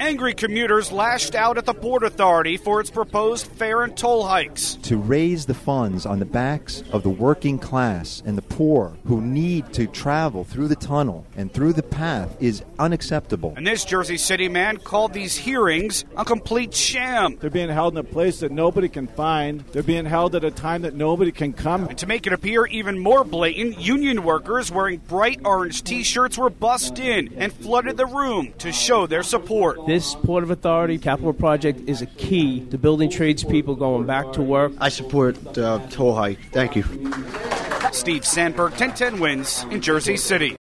Angry commuters lashed out at the Port Authority for its proposed fare and toll hikes. To raise the funds on the backs of the working class and the poor who need to travel through the tunnel and through the path is unacceptable. And this Jersey City man called these hearings a complete sham. They're being held in a place that nobody can find. They're being held at a time that nobody can come. And to make it appear even more blatant, union workers wearing bright orange T-shirts were bussed in and flooded the room to show their support. This Port of Authority capital project is a key to building tradespeople going back to work. I support toll hike. Thank you. Steve Sandberg, 1010 Wins in Jersey City.